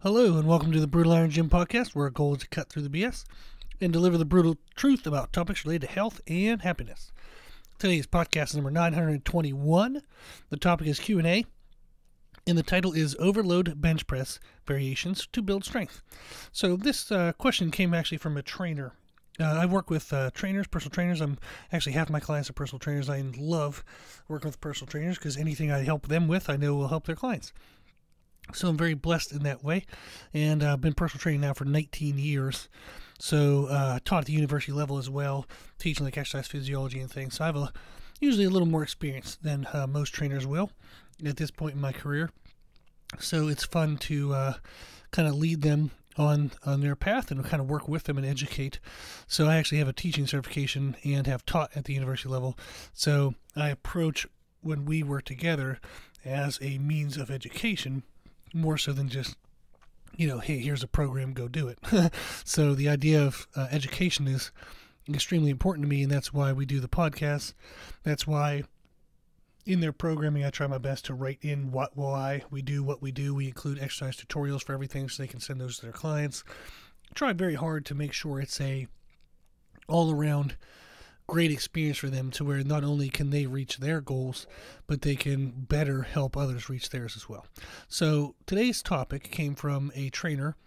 Hello, and welcome to the Brutal Iron Gym Podcast, where our goal is to cut through the BS and deliver the brutal truth about topics related to health and happiness. Today's podcast is number 921. The topic is Q&A, and the title is Overload Bench Press Variations to Build Strength. So this question came actually from a trainer. I work with trainers, personal trainers. I'm actually half my clients are personal trainers. I love working with personal trainers because anything I help them with, I know will help their clients. So I'm very blessed in that way, and I've been personal training now for 19 years. So I taught at the university level as well, teaching like exercise physiology and things. So I have usually a little more experience than most trainers will at this point in my career. So it's fun to kind of lead them on their path and kind of work with them and educate. So I actually have a teaching certification and have taught at the university level. So I approach when we work together as a means of education, more so than just, hey, here's a program, go do it. So the idea of education is extremely important to me, and that's why we do the podcast. That's why in their programming I try my best to write in why we do what we do. We include exercise tutorials for everything so they can send those to their clients. Try very hard to make sure it's a all-around great experience for them, to where not only can they reach their goals, but they can better help others reach theirs as well. So today's topic came from a trainer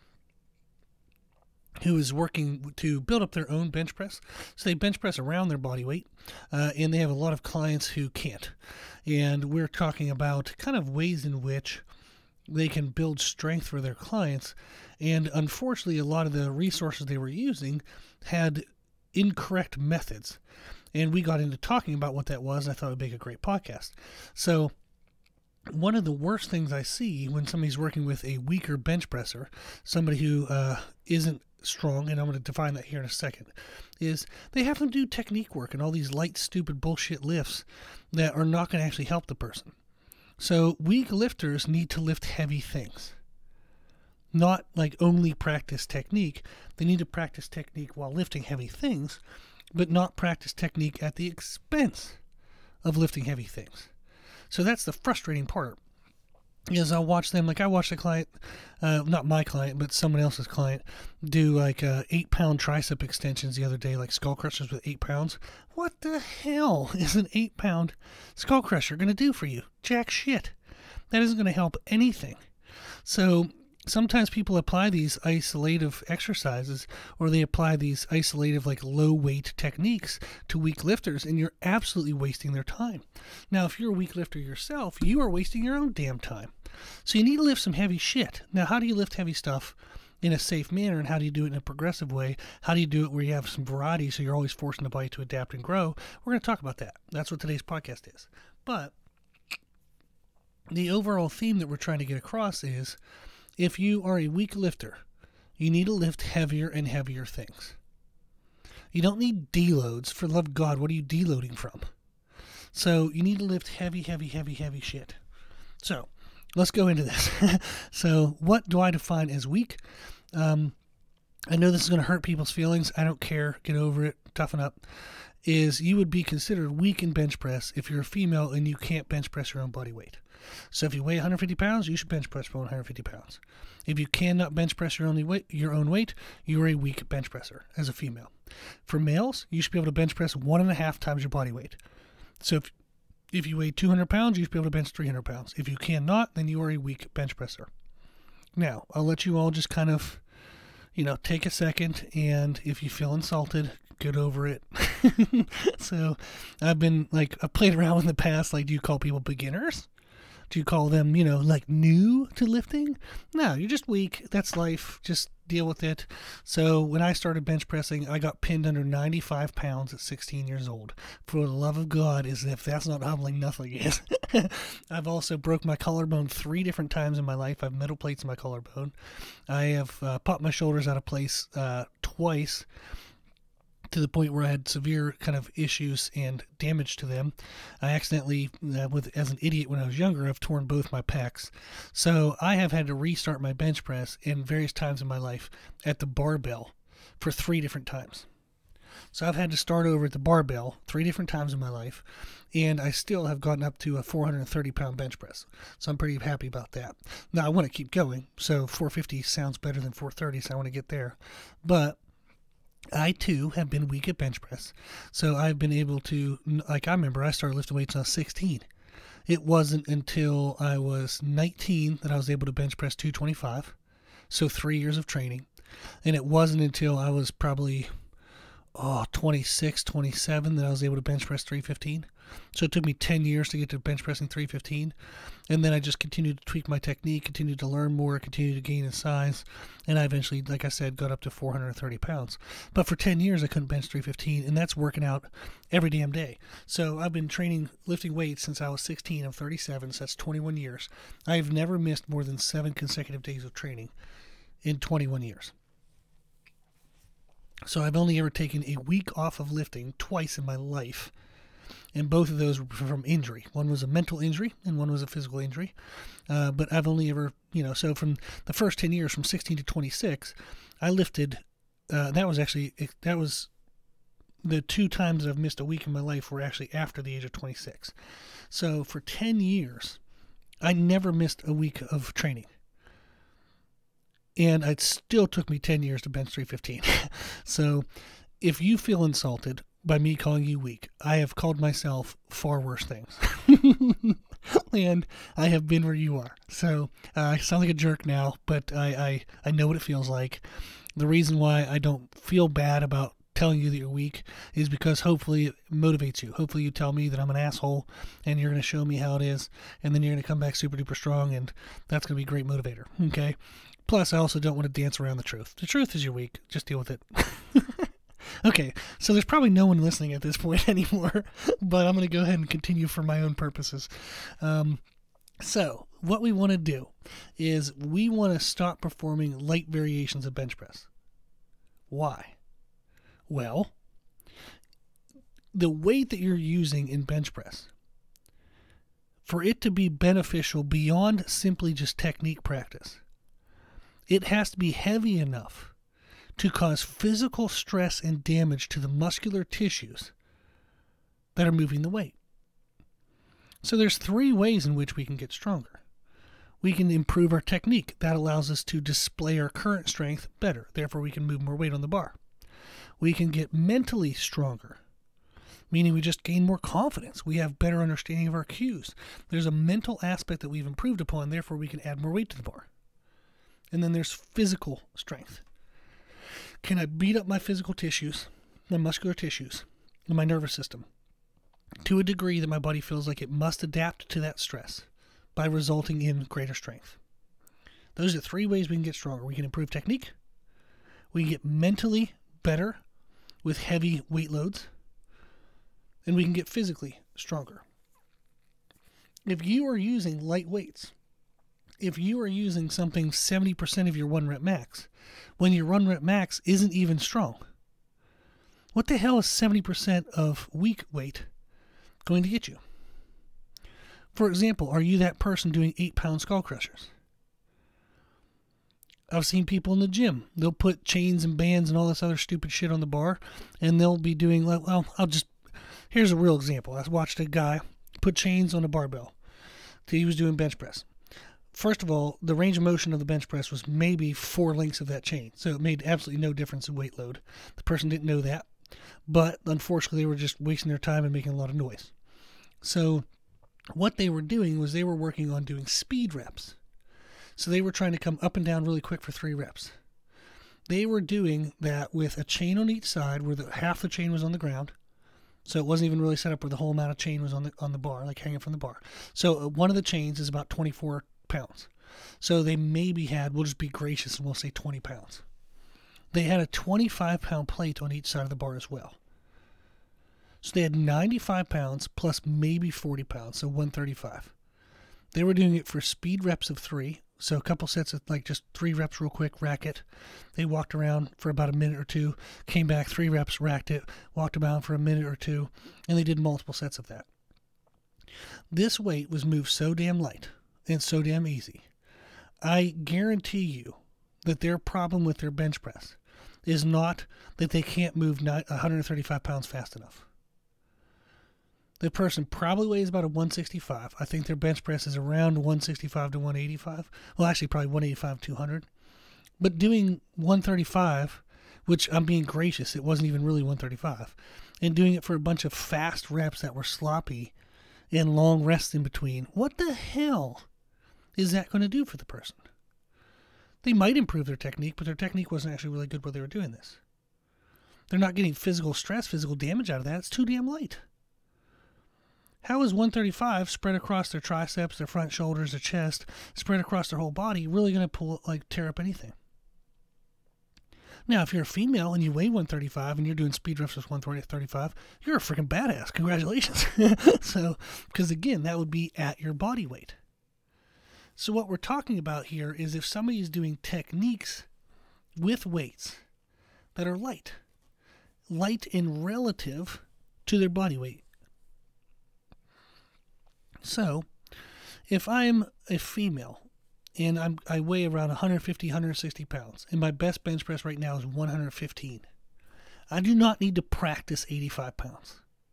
who is working to build up their own bench press. So they bench press around their body weight, and they have a lot of clients who can't. And we're talking about kind of ways in which they can build strength for their clients. And unfortunately, a lot of the resources they were using had incorrect methods, and we got into talking about what that was, and I thought it would make a great podcast. So one of the worst things I see when somebody's working with a weaker bench presser, somebody who isn't strong, and I'm going to define that here in a second, is they have them do technique work and all these light, stupid bullshit lifts that are not going to actually help the person. So weak lifters need to lift heavy things. Not like only practice technique. They need to practice technique while lifting heavy things, but not practice technique at the expense of lifting heavy things. So that's the frustrating part, is I'll watch them, like I watched a client, not my client, but someone else's client, do like 8-pound tricep extensions the other day, like skull crushers with 8 pounds. What the hell is an 8-pound skull crusher going to do for you? Jack shit. That isn't going to help anything. So sometimes people apply these isolative exercises, or they apply these isolative, like low weight techniques to weak lifters, and you're absolutely wasting their time. Now, if you're a weak lifter yourself, you are wasting your own damn time. So you need to lift some heavy shit. Now, how do you lift heavy stuff in a safe manner, and how do you do it in a progressive way? How do you do it where you have some variety so you're always forcing the body to adapt and grow? We're going to talk about that. That's what today's podcast is. But the overall theme that we're trying to get across is, if you are a weak lifter, you need to lift heavier and heavier things. You don't need deloads. For the love of God, what are you deloading from? So you need to lift heavy, heavy, heavy, heavy shit. So let's go into this. So what do I define as weak? I know this is going to hurt people's feelings. I don't care. Get over it. Toughen up. Is you would be considered weak in bench press if you're a female and you can't bench press your own body weight. So if you weigh 150 pounds, you should bench press for 150 pounds. If you cannot bench press your own weight, you are a weak bench presser as a female. For males, you should be able to bench press 1.5 times your body weight. So if you weigh 200 pounds, you should be able to bench 300 pounds. If you cannot, then you are a weak bench presser. Now, I'll let you all just kind of, take a second, and if you feel insulted, get over it. So I've played around in the past, do you call people beginners? Do you call them, new to lifting? No, you're just weak. That's life. Just deal with it. So when I started bench pressing, I got pinned under 95 pounds at 16 years old. For the love of God, as if that's not humbling, nothing is. I've also broke my collarbone 3 different times in my life. I have metal plates in my collarbone. I have popped my shoulders out of place twice, to the point where I had severe kind of issues and damage to them. I accidentally, as an idiot when I was younger, I've torn both my pecs. So I have had to restart my bench press in various times in my life at the barbell for 3 different times. So I've had to start over at the barbell 3 different times in my life, and I still have gotten up to a 430-pound bench press. So I'm pretty happy about that. Now, I want to keep going, so 450 sounds better than 430, so I want to get there. But I, too, have been weak at bench press. So I've been able to, like I remember, I started lifting weights when I was 16. It wasn't until I was 19 that I was able to bench press 225. So 3 years of training. And it wasn't until I was probably 26, 27 that I was able to bench press 315. So it took me 10 years to get to bench pressing 315. And then I just continued to tweak my technique, continued to learn more, continued to gain in size. And I eventually, like I said, got up to 430 pounds. But for 10 years, I couldn't bench 315, and that's working out every damn day. So I've been training, lifting weights since I was 16. I'm 37, so that's 21 years. I've never missed more than 7 consecutive days of training in 21 years. So I've only ever taken a week off of lifting twice in my life. And both of those were from injury. One was a mental injury and one was a physical injury. But I've only ever, so from the first 10 years, from 16 to 26, I lifted, that was the 2 times that I've missed a week in my life were actually after the age of 26. So for 10 years, I never missed a week of training. And it still took me 10 years to bench 315. So if you feel insulted by me calling you weak, I have called myself far worse things. And I have been where you are. So I sound like a jerk now, but I know what it feels like. The reason why I don't feel bad about telling you that you're weak is because hopefully it motivates you. Hopefully you tell me that I'm an asshole and you're going to show me how it is, and then you're going to come back super duper strong, and that's going to be a great motivator. Okay? Plus, I also don't want to dance around the truth. The truth is you're weak. Just deal with it. Okay, so there's probably no one listening at this point anymore, but I'm going to go ahead and continue for my own purposes. So what we want to do is we want to stop performing light variations of bench press. Why? Well, the weight that you're using in bench press, for it to be beneficial beyond simply just technique practice, it has to be heavy enough to cause physical stress and damage to the muscular tissues that are moving the weight. So there's 3 ways in which we can get stronger. We can improve our technique. That allows us to display our current strength better. Therefore, we can move more weight on the bar. We can get mentally stronger, meaning we just gain more confidence. We have better understanding of our cues. There's a mental aspect that we've improved upon. Therefore, we can add more weight to the bar. And then there's physical strength. Can I beat up my physical tissues, my muscular tissues, and my nervous system to a degree that my body feels like it must adapt to that stress by resulting in greater strength? Those are 3 ways we can get stronger. We can improve technique. We can get mentally better with heavy weight loads. And we can get physically stronger. If you are using light weights, if you are using something 70% of your 1 rep max, when your 1 rep max isn't even strong, what the hell is 70% of weak weight going to get you? For example, are you that person doing 8-pound skull crushers? I've seen people in the gym. They'll put chains and bands and all this other stupid shit on the bar, and they'll be doing, here's a real example. I watched a guy put chains on a barbell. He was doing bench press. First of all, the range of motion of the bench press was maybe 4 lengths of that chain, so it made absolutely no difference in weight load. The person didn't know that, but unfortunately they were just wasting their time and making a lot of noise. So what they were doing was they were working on doing speed reps. So they were trying to come up and down really quick for 3 reps. They were doing that with a chain on each side where half the chain was on the ground. So it wasn't even really set up where the whole amount of chain was on the bar, like hanging from the bar. So one of the chains is about 24 pounds. So they maybe had, we'll just be gracious and we'll say 20 pounds. They had a 25-pound plate on each side of the bar as well. So they had 95 pounds plus maybe 40 pounds, so 135. They were doing it for speed reps of 3. So a couple sets of just 3 reps real quick, rack it. They walked around for about a minute or 2, came back, 3 reps, racked it, walked around for a minute or 2, and they did multiple sets of that. This weight was moved so damn light and so damn easy. I guarantee you that their problem with their bench press is not that they can't move 135 pounds fast enough. The person probably weighs about a 165. I think their bench press is around 165 to 185. Well, actually, probably 185, 200. But doing 135, which I'm being gracious, it wasn't even really 135, and doing it for a bunch of fast reps that were sloppy and long rests in between, what the hell is that going to do for the person? They might improve their technique, but their technique wasn't actually really good while they were doing this. They're not getting physical stress, physical damage out of that. It's too damn light. How is 135 spread across their triceps, their front shoulders, their chest, spread across their whole body really going to tear up anything? Now, if you're a female and you weigh 135 and you're doing speed reps with 135, you're a freaking badass. Congratulations. Because again, that would be at your body weight. So what we're talking about here is if somebody is doing techniques with weights that are light in relative to their body weight. So, if I'm a female and I weigh around 150, 160 pounds, and my best bench press right now is 115, I do not need to practice 85 pounds.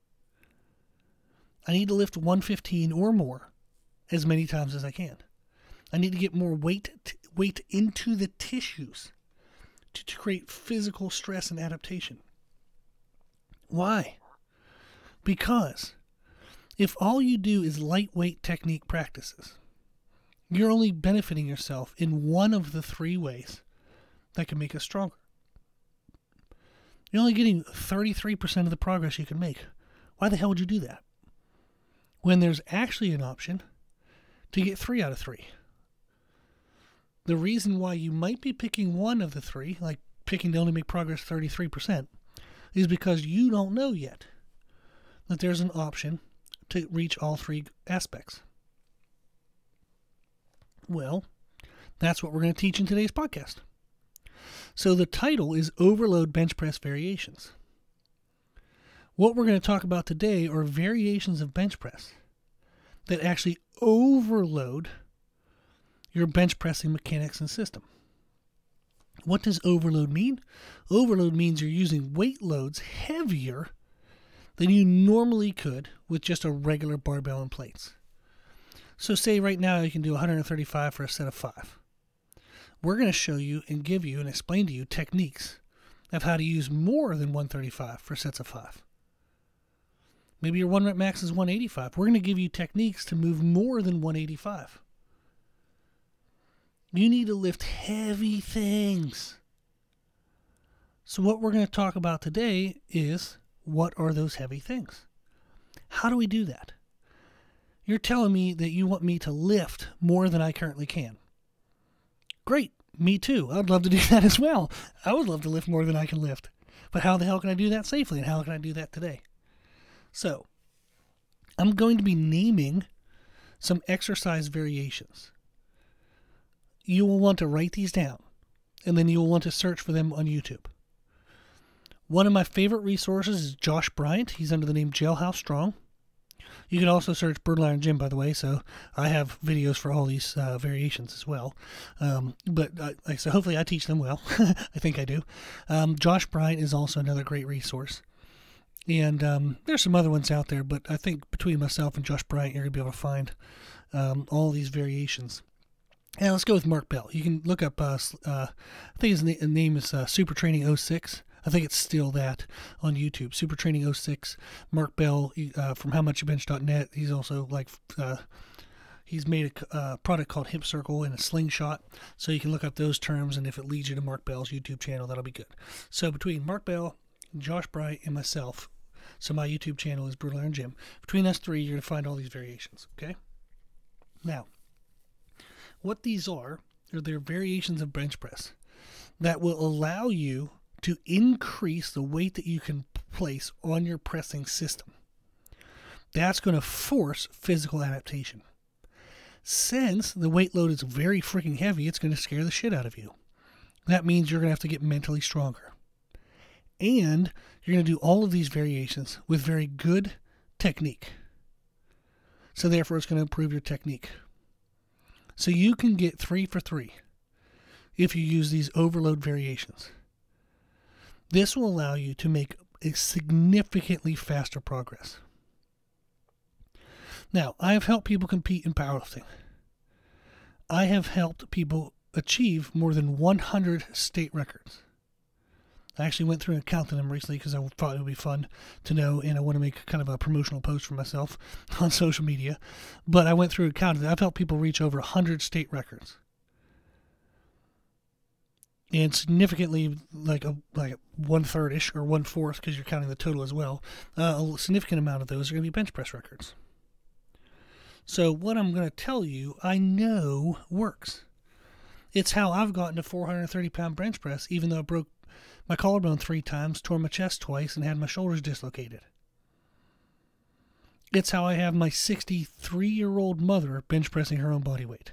I need to lift 115 or more as many times as I can. I need to get more weight into the tissues to create physical stress and adaptation. Why? Because if all you do is lightweight technique practices, you're only benefiting yourself in one of the three ways that can make us stronger. You're only getting 33% of the progress you can make. Why the hell would you do that? When there's actually an option to get 3 out of 3. The reason why you might be picking one of the three, like picking to only make progress 33%, is because you don't know yet that there's an option to reach all three aspects. Well, that's what we're going to teach in today's podcast. So the title is Overload Bench Press Variations. What we're going to talk about today are variations of bench press that actually overload your bench pressing mechanics and system. What does overload mean? Overload means you're using weight loads heavier than you normally could with just a regular barbell and plates. So say right now you can do 135 for a set of 5. We're going to show you and give you and explain to you techniques of how to use more than 135 for sets of 5. Maybe your 1 rep max is 185. We're going to give you techniques to move more than 185. You need to lift heavy things. So what we're going to talk about today is, what are those heavy things? How do we do that? You're telling me that you want me to lift more than I currently can. Great, me too. I'd love to do that as well. I would love to lift more than I can lift. But how the hell can I do that safely, and how can I do that today? So, I'm going to be naming some exercise variations. You will want to write these down, and then you will want to search for them on YouTube. One of my favorite resources is Josh Bryant. He's under the name Jailhouse Strong. You can also search Brutal Iron Gym, by the way, so I have videos for all these variations as well. So hopefully I teach them well. I think I do. Josh Bryant is also another great resource. And there's some other ones out there, but I think between myself and Josh Bryant, you're going to be able to find all these variations. And let's go with Mark Bell. You can look up, I think his name is Super Training 06. I think it's still that on YouTube. Super Training 06. Mark Bell from HowMuchYouBench.net. He's also he's made a product called Hip Circle and a Slingshot. So you can look up those terms, and if it leads you to Mark Bell's YouTube channel, that'll be good. So between Mark Bell, Josh Bryant, and myself, so my YouTube channel is Brutal Iron Gym. Between us three, you're going to find all these variations, okay? Now, what these are they're variations of bench press that will allow you to increase the weight that you can place on your pressing system. That's going to force physical adaptation. Since the weight load is very freaking heavy, it's going to scare the shit out of you. That means you're going to have to get mentally stronger. And you're going to do all of these variations with very good technique. So therefore, it's going to improve your technique. So you can get 3 for 3 if you use these overload variations. This will allow you to make a significantly faster progress. Now, I have helped people compete in powerlifting. I have helped people achieve more than 100 state records. I actually went through and counted them recently because I thought it would be fun to know, and I want to make kind of a promotional post for myself on social media. But I went through and counted. I've helped people reach over 100 state records. And significantly, like 1/3-ish or 1/4, because you're counting the total as well, a significant amount of those are going to be bench press records. So what I'm going to tell you, I know works. It's how I've gotten to 430-pound bench press, even though I broke my collarbone 3 times, tore my chest twice, and had my shoulders dislocated. It's how I have my 63-year-old mother bench pressing her own body weight.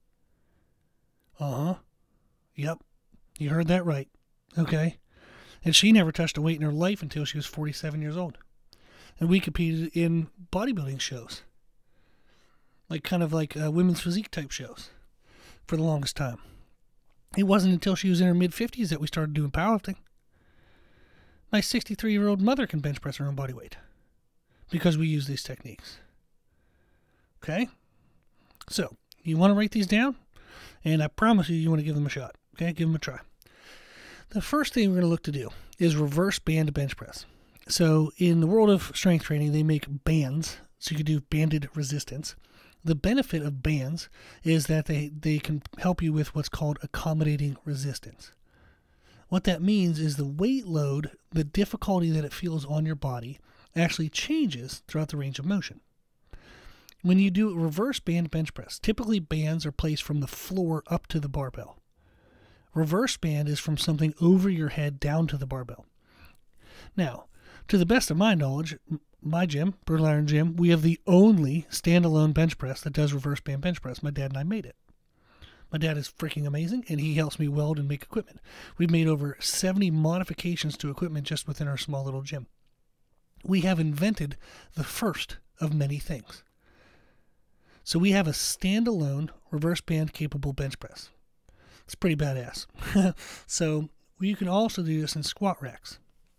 Yep. You heard that right. Okay. And she never touched a weight in her life until she was 47 years old. And we competed in bodybuilding shows. Kind of like women's physique type shows for the longest time. It wasn't until she was in her mid-50s that we started doing powerlifting. My 63-year-old mother can bench press her own body weight because we use these techniques. Okay? So, you want to write these down? And I promise you want to give them a shot. Okay? Give them a try. The first thing we're going to look to do is reverse band bench press. So, in the world of strength training, they make bands, so you can do banded resistance. The benefit of bands is that they can help you with what's called accommodating resistance. What that means is the weight load, the difficulty that it feels on your body, actually changes throughout the range of motion. When you do a reverse band bench press, typically bands are placed from the floor up to the barbell. Reverse band is from something over your head down to the barbell. Now, to the best of my knowledge, my gym, Brutal Iron Gym, we have the only standalone bench press that does reverse band bench press. My dad and I made it. My dad is freaking amazing, and he helps me weld and make equipment. We've made over 70 modifications to equipment just within our small little gym. We have invented the first of many things. So we have a standalone reverse band capable bench press. It's pretty badass. So you can also do this in squat racks.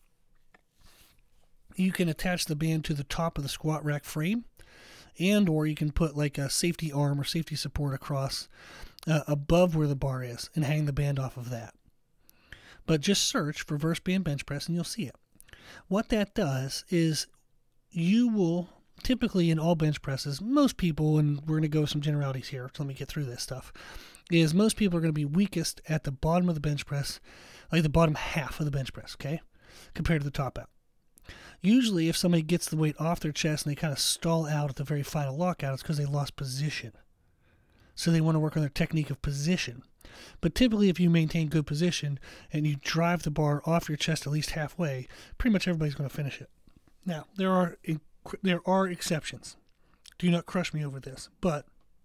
You can attach the band to the top of the squat rack frame, and or you can put like a safety arm or safety support across above where the bar is and hang the band off of that. But just search for reverse band bench press and you'll see it. What that does is you will typically in all bench presses, most people, and we're going to go with some generalities here, so let me get through this stuff, is most people are going to be weakest at the bottom of the bench press, like the bottom half of the bench press, okay, compared to the top out. Usually if somebody gets the weight off their chest and they kind of stall out at the very final lockout, it's because they lost position. So they want to work on their technique of position. But typically if you maintain good position and you drive the bar off your chest at least halfway, pretty much everybody's going to finish it. Now, there are exceptions. Do not crush me over this. But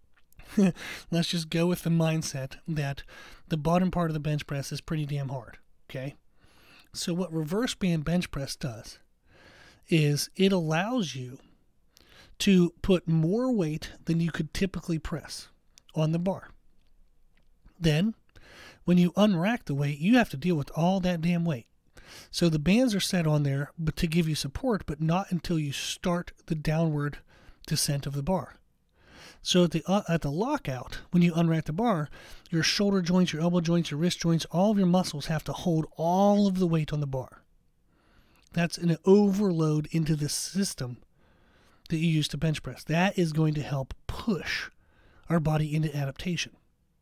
let's just go with the mindset that the bottom part of the bench press is pretty damn hard. Okay? So what reverse band bench press does is it allows you to put more weight than you could typically press on the bar. Then, when you unrack the weight, you have to deal with all that damn weight. So the bands are set on there but to give you support, but not until you start the downward descent of the bar. So at the lockout, when you unrack the bar, your shoulder joints, your elbow joints, your wrist joints, all of your muscles have to hold all of the weight on the bar. That's an overload into the system that you use to bench press. That is going to help push our body into adaptation.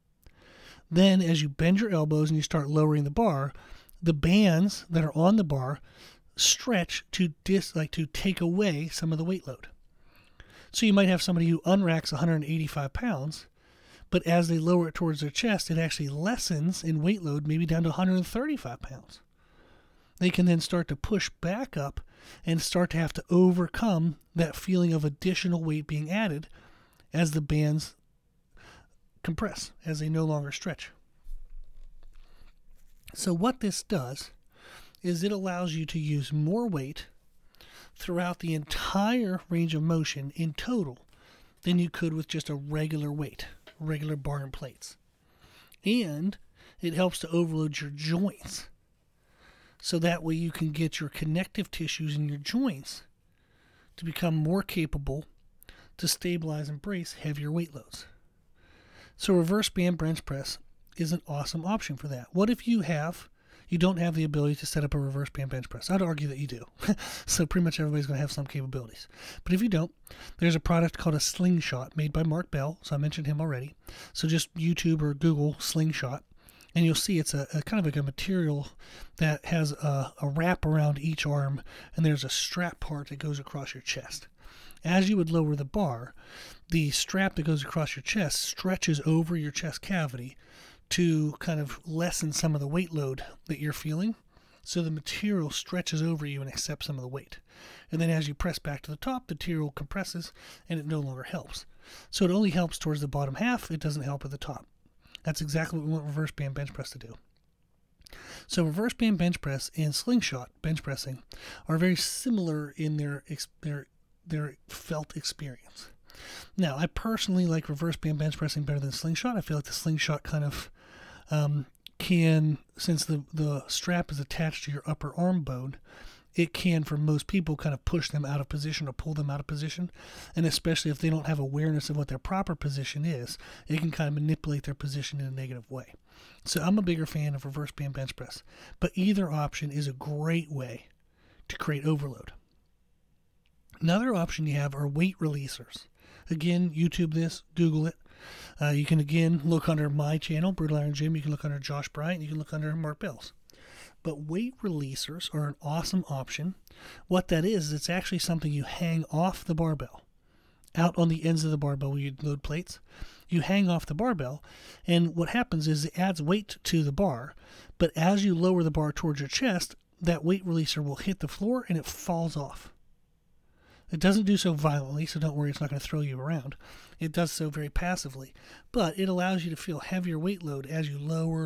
Then as you bend your elbows and you start lowering the bar, the bands that are on the bar stretch to take away some of the weight load. So you might have somebody who unracks 185 pounds, but as they lower it towards their chest, it actually lessens in weight load, maybe down to 135 pounds. They can then start to push back up and start to have to overcome that feeling of additional weight being added as the bands compress, as they no longer stretch. So what this does is it allows you to use more weight throughout the entire range of motion in total than you could with just a regular weight, regular bar and plates. And it helps to overload your joints. So that way you can get your connective tissues in your joints to become more capable to stabilize and brace heavier weight loads. So reverse band bench press is an awesome option for that. What if you don't have the ability to set up a reverse band bench press? I'd argue that you do. So pretty much everybody's going to have some capabilities. But if you don't, there's a product called a Slingshot made by Mark Bell. So I mentioned him already. So just YouTube or Google Slingshot, and you'll see it's a kind of like a material that has a wrap around each arm, and there's a strap part that goes across your chest. As you would lower the bar, the strap that goes across your chest stretches over your chest cavity to kind of lessen some of the weight load that you're feeling. So the material stretches over you and accepts some of the weight. And then as you press back to the top, the material compresses and it no longer helps. So it only helps towards the bottom half. It doesn't help at the top. That's exactly what we want reverse band bench press to do. So reverse band bench press and slingshot bench pressing are very similar in their felt experience. Now, I personally like reverse band bench pressing better than slingshot. I feel like the slingshot kind of can, since the strap is attached to your upper arm bone, it can, for most people, kind of push them out of position or pull them out of position. And especially if they don't have awareness of what their proper position is, it can kind of manipulate their position in a negative way. So I'm a bigger fan of reverse band bench press. But either option is a great way to create overload. Another option you have are weight releasers. Again, YouTube this, Google it. You can, again, look under my channel, Brutal Iron Gym. You can look under Josh Bryant. You can look under Mark Bell's. But weight releasers are an awesome option. What that is, it's actually something you hang off the barbell. Out on the ends of the barbell where you load plates. You hang off the barbell, and what happens is it adds weight to the bar, but as you lower the bar towards your chest, that weight releaser will hit the floor and it falls off. It doesn't do so violently, so don't worry, it's not going to throw you around. It does so very passively, but it allows you to feel heavier weight load as you lower.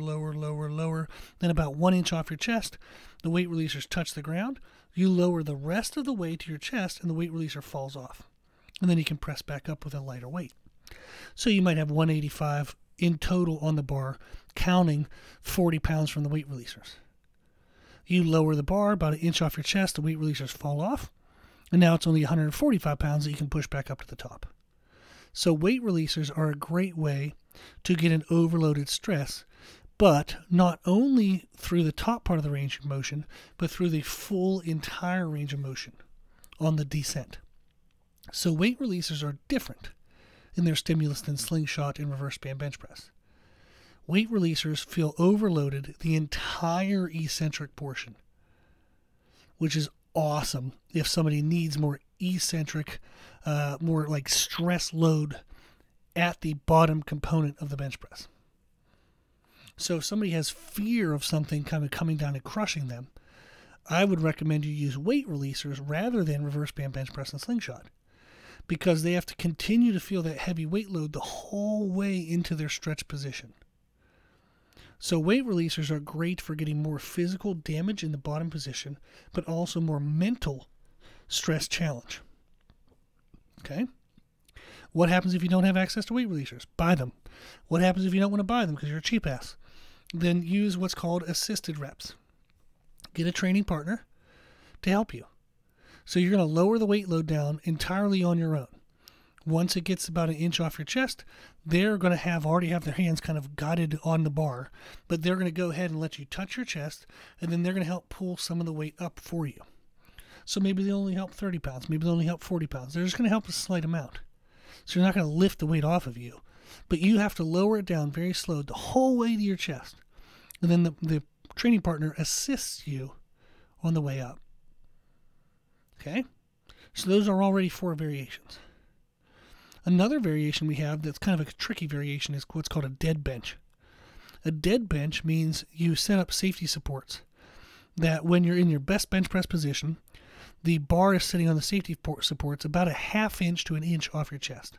Then about 1 inch off your chest, the weight releasers touch the ground. You lower the rest of the weight to your chest, and the weight releaser falls off. And then you can press back up with a lighter weight. So you might have 185 in total on the bar, counting 40 pounds from the weight releasers. You lower the bar about 1 inch off your chest, the weight releasers fall off. And now it's only 145 pounds that you can push back up to the top. So weight releasers are a great way to get an overloaded stress, but not only through the top part of the range of motion, but through the full entire range of motion on the descent. So weight releasers are different in their stimulus than slingshot and reverse band bench press. Weight releasers feel overloaded the entire eccentric portion, which is awesome if somebody needs more eccentric, more like stress load at the bottom component of the bench press. So if somebody has fear of something kind of coming down and crushing them, I would recommend you use weight releasers rather than reverse band bench press and slingshot, because they have to continue to feel that heavy weight load the whole way into their stretch position. So weight releasers are great for getting more physical damage in the bottom position, but also more mental stress challenge. Okay? What happens if you don't have access to weight releasers? Buy them. What happens if you don't want to buy them because you're a cheap ass? Then use what's called assisted reps. Get a training partner to help you. So you're going to lower the weight load down entirely on your own. Once it gets about 1 inch off your chest, they're going to already have their hands kind of guided on the bar, but they're going to go ahead and let you touch your chest, and then they're going to help pull some of the weight up for you. So maybe they only help 30 pounds, maybe they only help 40 pounds. They're just going to help a slight amount. So you're not going to lift the weight off of you, but you have to lower it down very slow the whole way to your chest. And then the training partner assists you on the way up. Okay? So those are already 4 variations. Another variation we have that's kind of a tricky variation is what's called a dead bench. A dead bench means you set up safety supports that when you're in your best bench press position, the bar is sitting on the safety supports about 1/2 inch to 1 inch off your chest.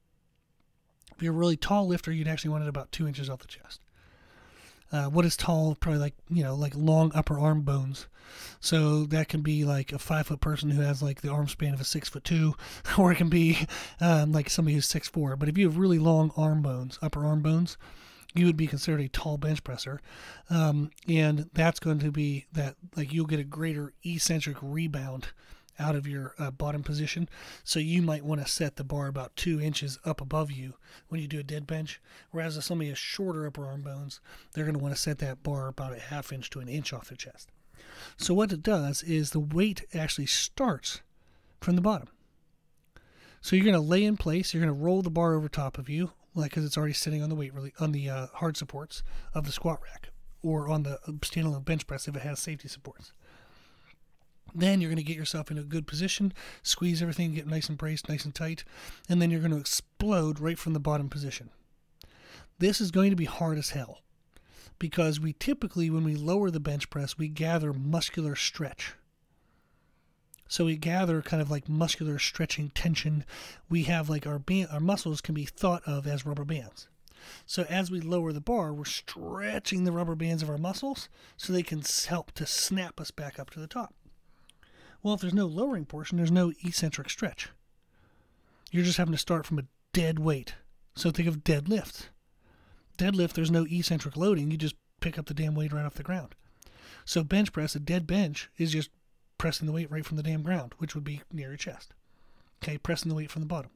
If you're a really tall lifter, you'd actually want it about 2 inches off the chest. What is tall? Probably like long upper arm bones. So that can be like a 5-foot person who has like the arm span of a 6'2", or it can be like somebody who's 6'4". But if you have really long arm bones, upper arm bones, you would be considered a tall bench presser. And that's going to be that, like, you'll get a greater eccentric rebound out of your bottom position. So you might want to set the bar about 2 inches up above you when you do a dead bench. Whereas if somebody has shorter upper arm bones, they're going to want to set that bar about a half inch to an inch off their chest. So what it does is the weight actually starts from the bottom. So you're going to lay in place. You're going to roll the bar over top of you, like, because it's already sitting on the hard supports of the squat rack, or on the standalone bench press if it has safety supports. Then you're going to get yourself in a good position, squeeze everything, get nice and braced, nice and tight, and then you're going to explode right from the bottom position. This is going to be hard as hell, because we typically, when we lower the bench press, we gather muscular stretch. So we gather kind of like muscular stretching tension. We have like our muscles can be thought of as rubber bands. So as we lower the bar, we're stretching the rubber bands of our muscles so they can help to snap us back up to the top. Well, if there's no lowering portion, there's no eccentric stretch. You're just having to start from a dead weight. So think of deadlifts. Deadlift, there's no eccentric loading. You just pick up the damn weight right off the ground. So bench press, a dead bench, is just pressing the weight right from the damn ground, which would be near your chest. Okay, pressing the weight from the bottom.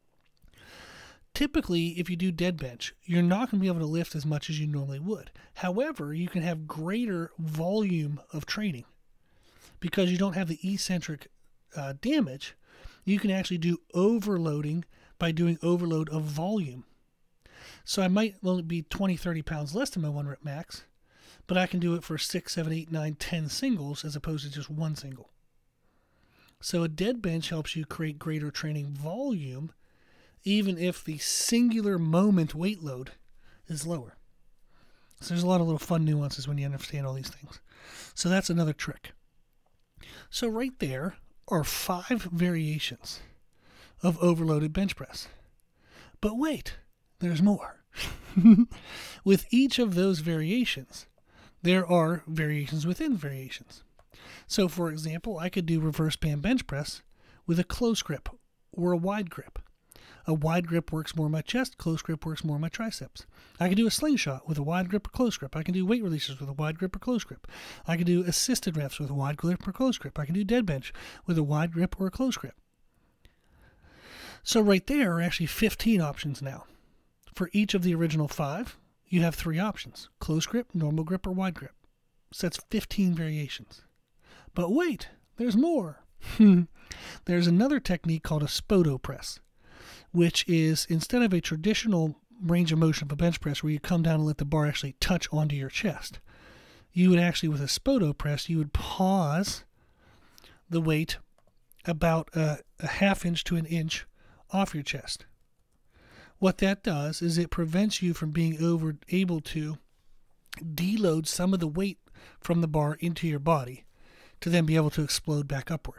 Typically, if you do dead bench, you're not going to be able to lift as much as you normally would. However, you can have greater volume of training. Because you don't have the eccentric damage, you can actually do overloading by doing overload of volume. So I might only be 20, 30 pounds less than my 1 rep max, but I can do it for 6, 7, 8, 9, 10 singles as opposed to just one single. So a dead bench helps you create greater training volume, even if the singular moment weight load is lower. So there's a lot of little fun nuances when you understand all these things. So that's another trick. So right there are 5 variations of overloaded bench press. But wait, there's more. With each of those variations, there are variations within variations. So for example, I could do reverse band bench press with a close grip or a wide grip. A wide grip works more on my chest, close grip works more on my triceps. I can do a slingshot with a wide grip or close grip. I can do weight releases with a wide grip or close grip. I can do assisted reps with a wide grip or close grip. I can do dead bench with a wide grip or a close grip. So right there are actually 15 options now. For each of the original 5, you have 3 options: close grip, normal grip, or wide grip. So that's 15 variations. But wait, there's more. There's another technique called a Spoto press, which is, instead of a traditional range of motion of a bench press where you come down and let the bar actually touch onto your chest, you would actually, with a Spoto press, you would pause the weight about a half inch to an inch off your chest. What that does is it prevents you from being able to deload some of the weight from the bar into your body to then be able to explode back upward.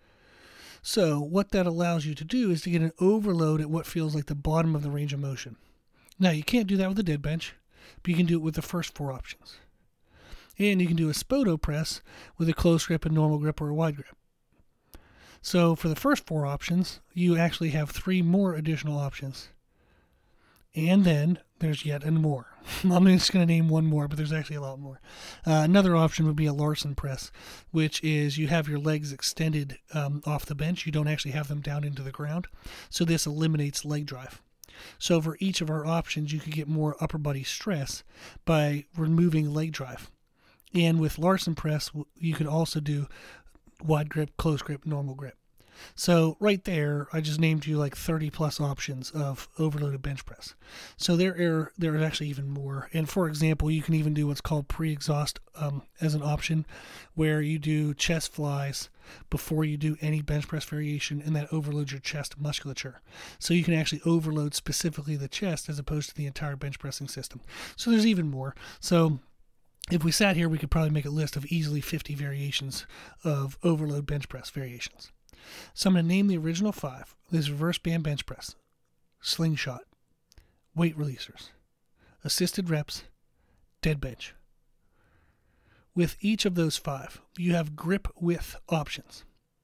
So what that allows you to do is to get an overload at what feels like the bottom of the range of motion. Now, you can't do that with a dead bench, but you can do it with the first 4 options. And you can do a Spoto press with a close grip, a normal grip, or a wide grip. So for the first 4 options, you actually have 3 more additional options. And then there's yet more. I'm just going to name one more, but there's actually a lot more. Another option would be a Larson press, which is you have your legs extended off the bench. You don't actually have them down into the ground. So this eliminates leg drive. So for each of our options, you could get more upper body stress by removing leg drive. And with Larson press, you could also do wide grip, close grip, normal grip. So right there, I just named you like 30 plus options of overloaded bench press. So there are actually even more. And for example, you can even do what's called pre-exhaust as an option, where you do chest flies before you do any bench press variation, and that overloads your chest musculature. So you can actually overload specifically the chest as opposed to the entire bench pressing system. So there's even more. So if we sat here, we could probably make a list of easily 50 variations of overload bench press variations. So I'm going to name the original 5. There's reverse band bench press, slingshot, weight releasers, assisted reps, dead bench. With each of those 5, you have grip width options: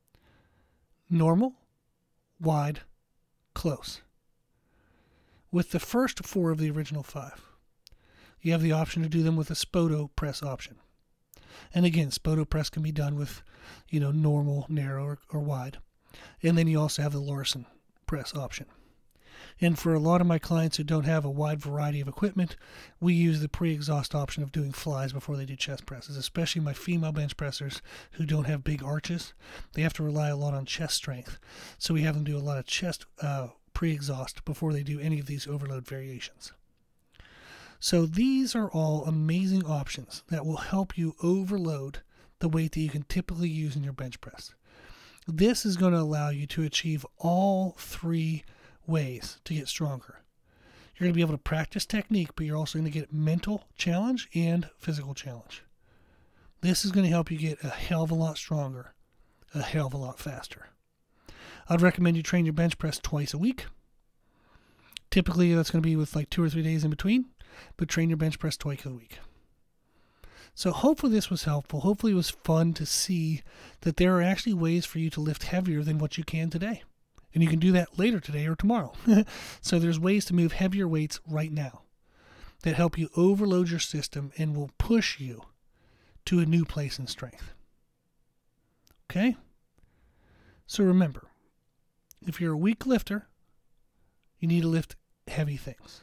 normal, wide, close. With the first 4 of the original 5, you have the option to do them with a Spoto press option. And again, Spoto press can be done with, normal, narrow, or wide. And then you also have the Larson press option. And for a lot of my clients who don't have a wide variety of equipment, we use the pre-exhaust option of doing flies before they do chest presses, especially my female bench pressers who don't have big arches. They have to rely a lot on chest strength. So we have them do a lot of chest pre-exhaust before they do any of these overload variations. So these are all amazing options that will help you overload the weight that you can typically use in your bench press. This is going to allow you to achieve all three ways to get stronger. You're going to be able to practice technique, but you're also going to get mental challenge and physical challenge. This is going to help you get a hell of a lot stronger, a hell of a lot faster. I'd recommend you train your bench press twice a week. Typically, that's going to be with like 2 or 3 days in between, but train your bench press twice a week. So hopefully this was helpful. Hopefully it was fun to see that there are actually ways for you to lift heavier than what you can today. And you can do that later today or tomorrow. So there's ways to move heavier weights right now that help you overload your system and will push you to a new place in strength. Okay? So remember, if you're a weak lifter, you need to lift heavy things.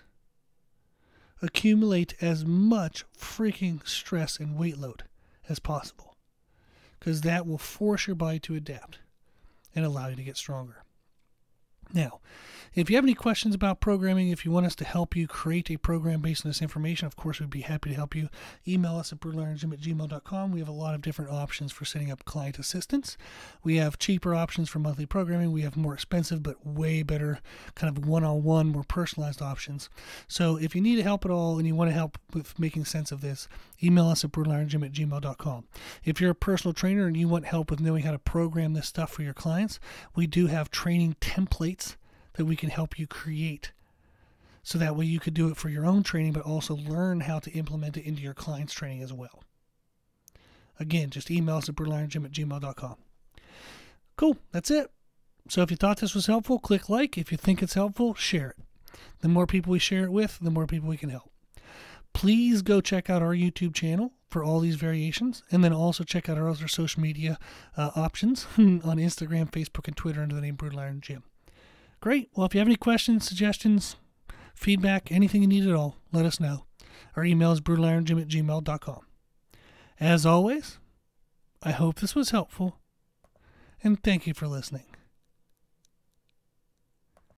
Accumulate as much freaking stress and weight load as possible, because that will force your body to adapt and allow you to get stronger. Now, if you have any questions about programming, if you want us to help you create a program based on this information, of course, we'd be happy to help you. Email us at brutalirongym@gmail.com. We have a lot of different options for setting up client assistance. We have cheaper options for monthly programming. We have more expensive but way better kind of one-on-one, more personalized options. So if you need help at all and you want to help with making sense of this, email us at brutalirongym@gmail.com. If you're a personal trainer and you want help with knowing how to program this stuff for your clients, we do have training templates that we can help you create. So that way you could do it for your own training, but also learn how to implement it into your client's training as well. Again, just email us at brutalirongym@gmail.com. Cool, that's it. So if you thought this was helpful, click like. If you think it's helpful, share it. The more people we share it with, the more people we can help. Please go check out our YouTube channel for all these variations, and then also check out our other social media options on Instagram, Facebook, and Twitter under the name Brutal Iron Gym. Great. Well, if you have any questions, suggestions, feedback, anything you need at all, let us know. Our email is brutalirongym@gmail.com. As always, I hope this was helpful, and thank you for listening.